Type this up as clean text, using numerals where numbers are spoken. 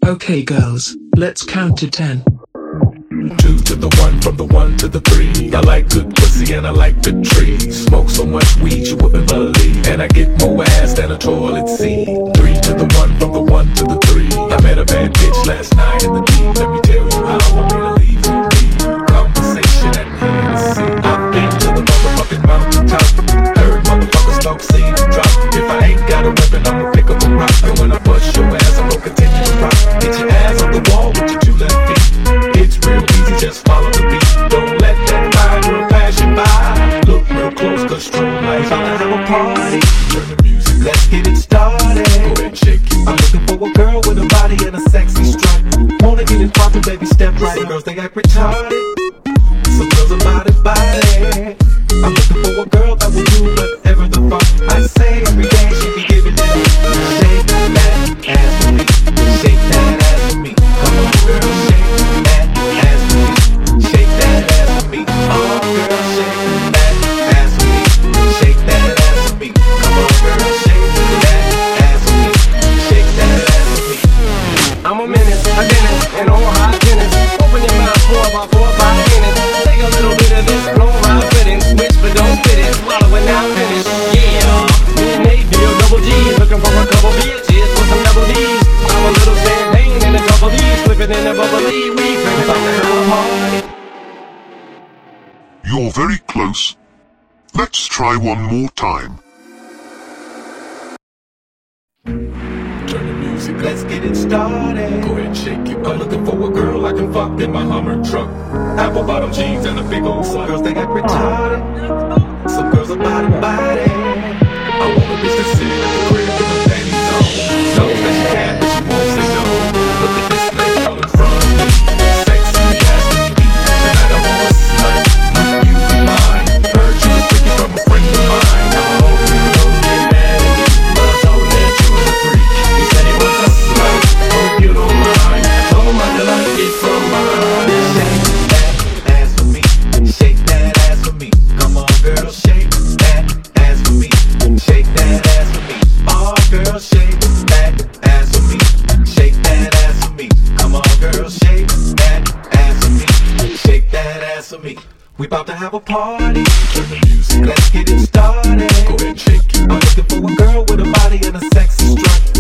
Okay girls, let's count to 10. 2 to the 1, from the 1 to the 3. I like good pussy and I like good trees. Smoke so much weed you wouldn't believe, and I get more ass than a toilet seat. 3 to the 1, from the 1 to the 3. I met a bad bitch last night in the D. Let me tell you how I want me to leave you. Conversation at Hennessy. I've been to the motherfucking mountaintop. Heard motherfuckers talk, see them drop. If I ain't got a weapon, I'ma pick up a rock. And when I bust your ass, I'm gonna continue to rock. Get your ass on the wall with your 2 left feet. It's real easy, just follow the beat. Don't let that fine girl pass you by. Look real close, cause strobe lights on. Have a party. Turn the music, let's get it started. Go ahead and shake it. I'm looking for a girl with a body and a sexy strut. Wanna get it poppin', baby, step right. Some girls, they act retarded. Some girls are body. I'm looking for a girl that will do whatever the fuck I say. Every day she be giving it up. Shake that ass for me. Shake that ass for me. Come on, girl, shake that ass for me. Shake that ass for me. Oh, girl, shake that ass for me. Shake that ass for me. Come on, girl, shake that ass for me. Shake that ass for me. I'm a menace, a dentist, and all hot tennis. Open your mouth for about 4 or 5 minutes. Take a little bit of this, blow around fittings. Switch but don't fit it, swallow it now finish. Yeah, me and Nate deal double G's. Looking for a couple bitches with some double D's. I'm a little champagne and a couple D's. Flip it in a bubbly, we bring it on the party. You're very close. Let's try one more time. Turn the music, let's get it started. Go ahead and shake it. I'm looking for a girl I can fuck in my Hummer truck. Apple bottom jeans and a big old slut. Girls, they act retarded. Some girls are body. I want a bitch to sit in the crib with her panties on. Knows that she can, but she won't say no. Look at this lady all in front of me. Sexy as can be. Tonight I want a slut. You be mine. Heard you was freaky from a friend of mine. I hope you don't get mad at me, but I told that you was a freak. You said it was a slut. Hope you don't mind. Told him I could like it from mine. Shake that ass for me. Shake that ass for me. Come on, girl, shake that ass for me. Shake that ass for me. Oh, girl, shake that ass for me. Shake that ass for me. Come on, girl, shake that ass for me. Shake that ass for me. We bout to have a party. Turn the music, let's get it started. Go ahead and shake it. I'm looking for a girl with a body and a sexy strut.